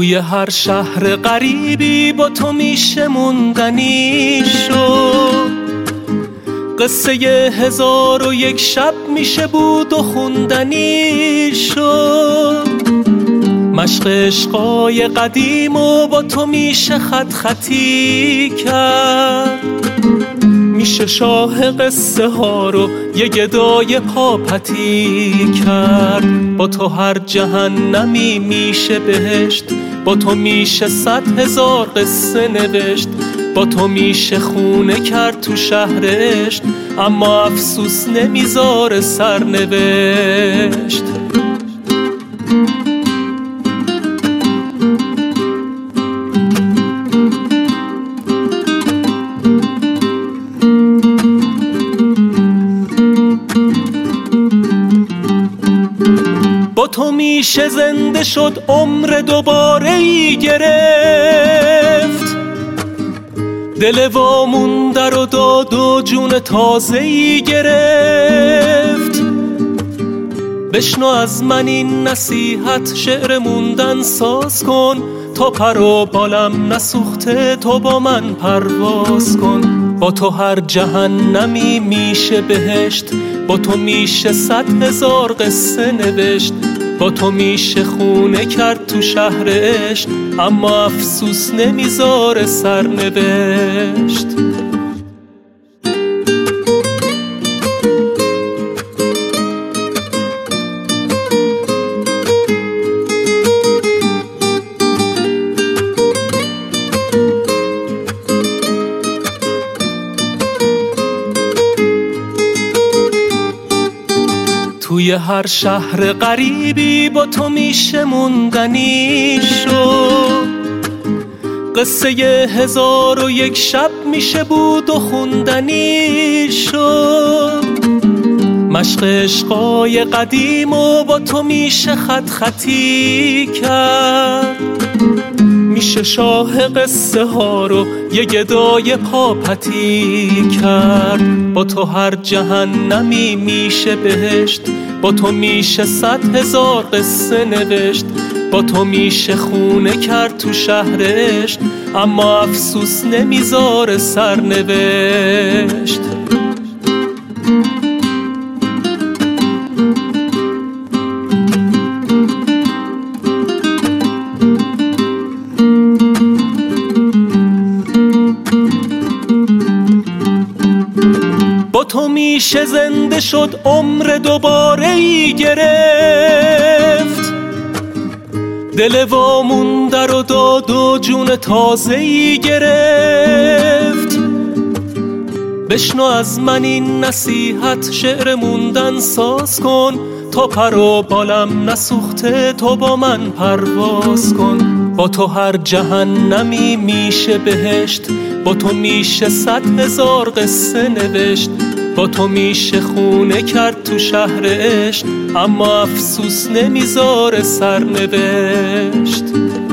توی هر شهر غریبی با تو میشه موندنی شد، قصه 1001 شب میشه بود و خوندنی شد، مشق عشقای قدیم و با تو میشه خط خطی کرد، میشه شاه قصه ها رو یه گدای پاپتی کرد. با تو هر جهنمی میشه بهشت، با تو میشه 100,000 قصه نوشت، با تو میشه خونه کرد تو شهرشت، اما افسوس نمیذاره سرنوشت. با تو میشه زنده شد عمر دوباره ای گرفت، دل وامونده رو داد و جون تازه ای گرفت. بشنو از من این نصیحت، شعر موندن ساز کن، تا پر و بالم نسوخته تو با من پرواز کن. با تو هر جهنمی میشه بهشت، با تو میشه 100,000 قصه نوشت، با تو میشه خونه کرد تو شهرشت، اما افسوس نمیذاره سرنوشت. توی هر شهر غریبی با تو میشه موندنی شد، قصه 1001 شب میشه بود و خوندنی شد، مشق عشقای قدیم و با تو میشه خط خطی کرد، میشه شاه قصه ها رو یه گدای پاپتی کرد. با تو هر جهنمی میشه بهشت، با تو میشه 100,000 قصه نوشت، با تو میشه خونه کرد تو شهرشت، اما افسوس نمیذاره سرنوشت. با تو میشه زنده شد عمر دوباره ای گرفت، دل وامونده رو داد و جون تازه ای گرفت. بشنو از من این نصیحت، شعر موندن ساز کن، تا پر و بالم نسوخته تو با من پرواز کن. با تو هر جهنمی میشه بهشت، با تو میشه 100,000 قصه نوشت، با تو میشه خونه کرد تو شهرشت، اما افسوس نمیذاره سرنوشت.